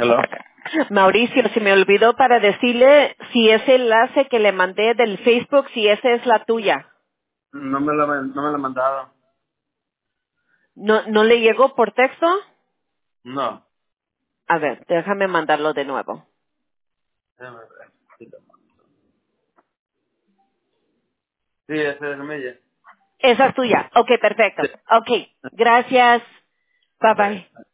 Hello. Mauricio, se me olvidó para decirle si ese enlace que le mandé del Facebook, si esa es la tuya. No me lo he mandado. ¿No le llegó por texto? No. A ver, déjame mandarlo de nuevo. Déjame ver. Sí, ese es Milla. Esa es tuya. Ok, perfecto. Sí. Ok, gracias. Bye bye. Vale.